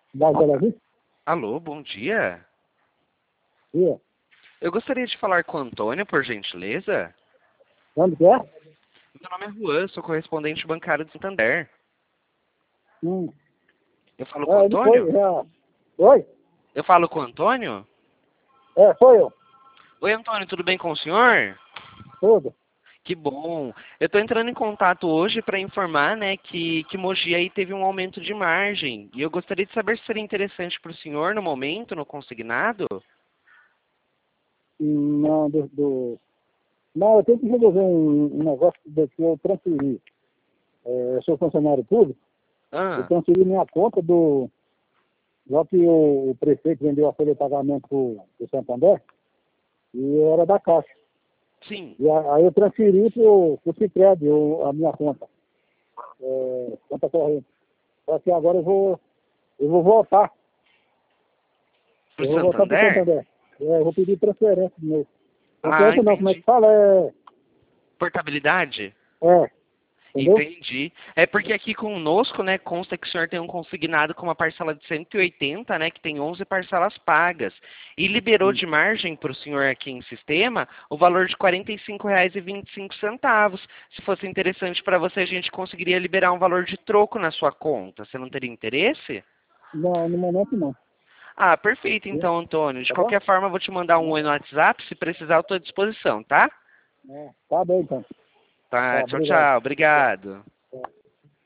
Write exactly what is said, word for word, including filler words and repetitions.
Vai, Belezinho? Alô, bom dia. Dia. Eu gostaria de falar com o Antônio, por gentileza. Onde que é? Meu nome é Juan, sou correspondente bancário do Santander. Hum. Eu falo com o É, ele foi, Antônio? já. Oi? Eu falo com o Antônio? É, sou eu. Oi, Antônio, tudo bem com o senhor? Tudo. Que bom. Eu estou entrando em contato hoje para informar, né, que, que Mogi aí teve um aumento de margem. E eu gostaria de saber se seria interessante para o senhor no momento, no consignado. Hum, Não, do, do... Não, eu tenho que resolver um, um negócio que que eu transferi. É, eu sou funcionário público, eu Ah, transferi minha conta do... Já que o, o prefeito vendeu a folha de pagamento pro, pro Santander, e eu era da Caixa. sim. E a- aí eu transferi pro, pro Sicredi eu- a minha conta. É, conta corrente. Só que agora eu vou, eu vou voltar. Para Eu o vou voltar pro Santander? Santander. É, eu vou pedir transferência de novo. Ah, Transferência não, como é que entendi. fala? É, Portabilidade? é, entendeu? Entendi. É porque aqui conosco, né, consta que o senhor tem um consignado com uma parcela de cento e oitenta, né, que tem onze parcelas pagas. E liberou Hum. de margem para o senhor aqui em sistema o valor de quarenta e cinco reais e vinte e cinco centavos. Se fosse interessante para você, a gente conseguiria liberar um valor de troco na sua conta. Você não teria interesse? Não, no momento não. Ah, perfeito Viu? então, Antônio. De Tá bom? qualquer forma, eu vou te mandar um oi no WhatsApp. Se precisar, eu estou à disposição, tá? É, tá bem então. Tá, Tá, tchau, obrigado. tchau. Tchau. Obrigado. Tchau.